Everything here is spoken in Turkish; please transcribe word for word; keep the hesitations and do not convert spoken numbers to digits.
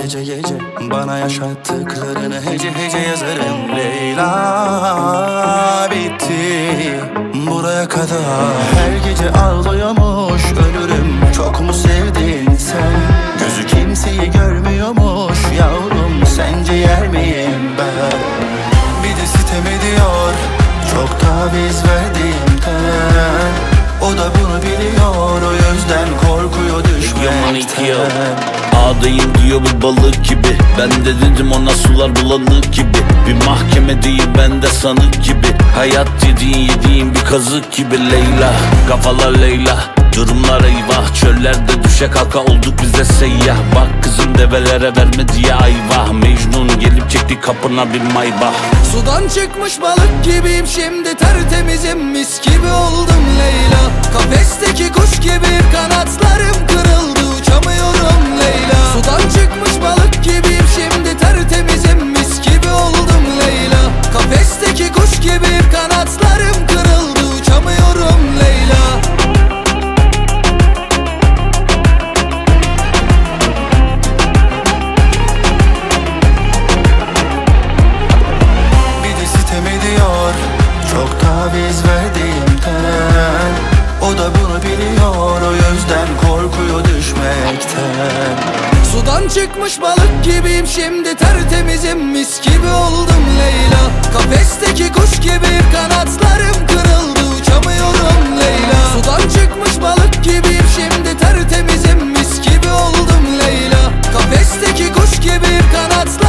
gece gece bana yaşattıklarını hece hece yazarım. Leyla bitti buraya kadar. Her gece ağlıyormuş ölürüm, çok mu sevdin sen? Gözü kimseyi görmüyormuş yavrum, sence yer miyim ben? Bir de sitem ediyor çok taviz verdiğimden. O da bunu biliyor, o yüzden korkuyor düşmekten. Ağdayım diyor bir balık gibi, ben de dedim ona sular bulanık gibi. Bir mahkeme değil ben de sanık gibi. Hayat yediğin yediğin bir kazık gibi. Leyla, kafalar Leyla, durumlar eyvah. Çöllerde düşe kalka olduk bize seyyah. Bak kızım develere verme diye ayvah. Mecnun gelip çekti kapına bir maybah. Sudan çıkmış balık gibiyim şimdi, tertemizim, mis gibi oldum Leyla. Kafesteki kuş gibi kanatlarım kırıldı, uçamıyorum Leyla. Sudan çıkmış balık gibiyim şimdi, tertemizim, mis gibi oldum Leyla. Kafesteki kuş gibi kanatlarım kırıldı, uçamıyorum Leyla. Çok taviz verdiğimden. O da bunu biliyor, o yüzden korkuyor düşmekten. Sudan çıkmış balık gibiyim şimdi, tertemizim, mis gibi oldum Leyla. Kafesteki kuş gibi kanatlarım kırıldı, uçamıyorum Leyla. Sudan çıkmış balık gibiyim şimdi, tertemizim, mis gibi oldum Leyla. Kafesteki kuş gibi kanatlarım